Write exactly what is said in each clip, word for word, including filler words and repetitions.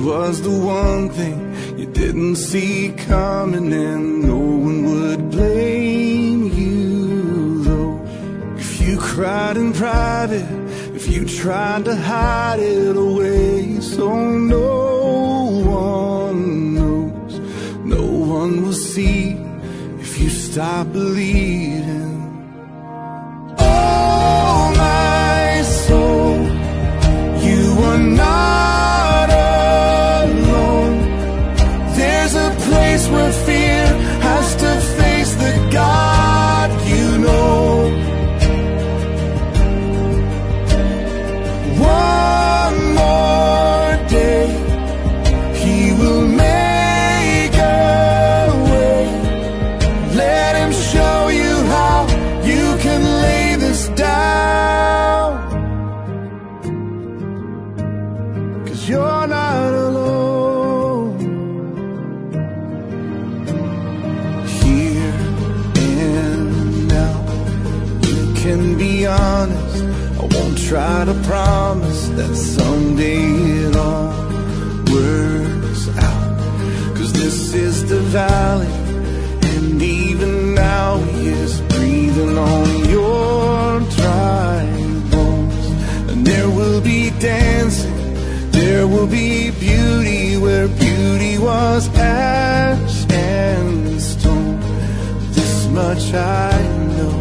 was the one thing you didn't see coming, and no one would blame you, though. If you cried in private, if you tried to hide it away, so no one knows, no one will see if you stop believing. Oh, my soul, you are not alone. There's a place where fear has to face the God you know. One more day, He will make a way. Let Him show you how you can lay this down, 'cause you're not alone. Here and now, you can be honest. I won't try to promise that someday it all works out, 'cause this is the valley, and even now He is breathing on your dry bones. And there will be dancing, there will be beauty where beauty was ash and stone. This much I know.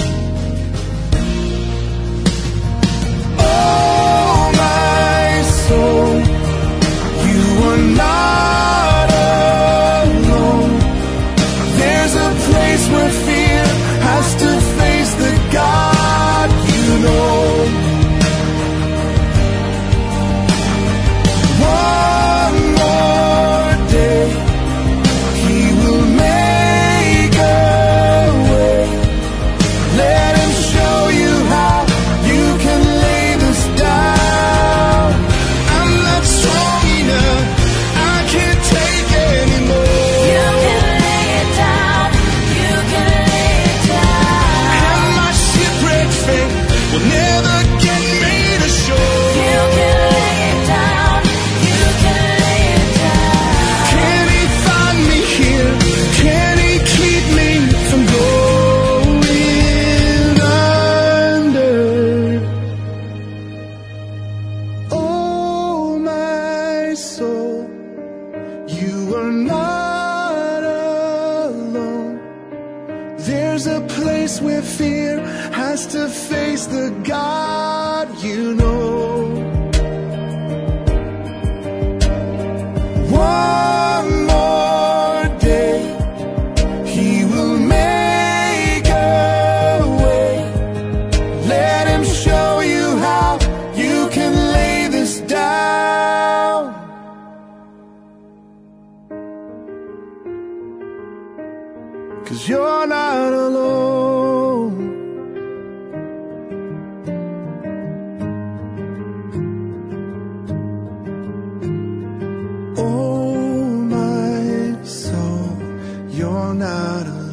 Oh, my soul, you are not alone. There's a place where fear has to face the God you know. One more day, He will make a way. Let Him show you how you can lay this down. I'm not strong enough, I can't take anymore. You can lay it down, you can lay it down. And my shipwrecked faith will never get me to shore. You can lay it down, you can lay it down. Can He find me here? Can He keep me from going under? Oh, my soul, you are not alone. There's a place where fear has to face the God you know. One more day, He will make a way. Let Him show you how you can lay this down, 'cause you're not alone. Oh, my soul, you're not alone.